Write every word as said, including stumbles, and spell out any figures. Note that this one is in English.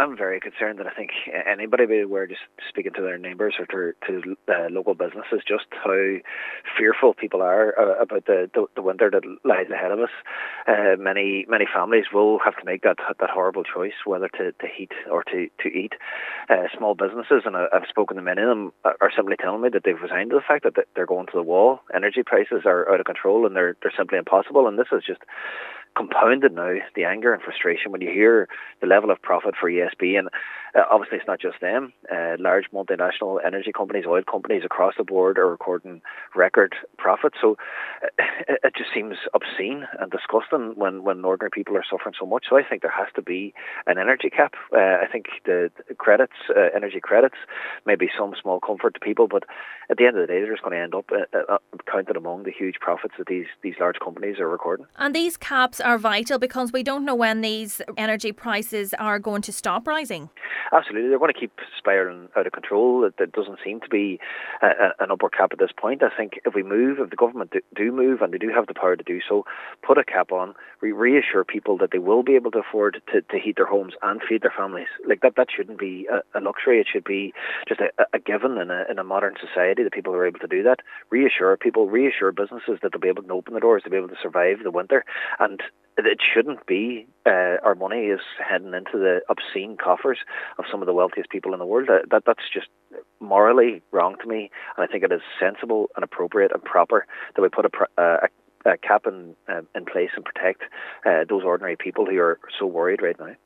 I'm very concerned, and I think anybody be aware, just speaking to their neighbours or to, to uh, local businesses, just how fearful people are uh, about the, the, the winter that lies ahead of us. Uh, many many families will have to make that that horrible choice whether to, to heat or to to eat. Uh, small businesses, and I, I've spoken to many of them, are simply telling me that they've resigned to the fact that they're going to the wall. Energy prices are out of control, and they're they're simply impossible. And this is just compounded now, the anger and frustration when you hear the level of profit for E S B. And uh, obviously it's not just them. Uh, large multinational energy companies, oil companies across the board are recording record profits. So uh, it, it just seems obscene and disgusting when, when ordinary people are suffering so much. So I think there has to be an energy cap. Uh, I think the, the credits, uh, energy credits, may be some small comfort to people, but at the end of the day, they're just going to end up uh, uh, counted among the huge profits that these, these large companies are recording. And these caps are vital because we don't know when these energy prices are going to stop rising. Absolutely, they're going to keep spiraling out of control. There doesn't seem to be a, a, an upward cap at this point. I think if we move, if the government do, do move, and they do have the power to do so, put a cap on, re- reassure people that they will be able to afford to, to heat their homes and feed their families. Like that, that shouldn't be a, a luxury. It should be just a, a given in a, in a modern society that people are able to do that. Reassure people, reassure businesses that they'll be able to open the doors, to be able to survive the winter. And it shouldn't be uh, our money is heading into the obscene coffers of some of the wealthiest people in the world. Uh, that That's just morally wrong to me. And I think it is sensible and appropriate and proper that we put a, uh, a, a cap in, uh, in place and protect uh, those ordinary people who are so worried right now.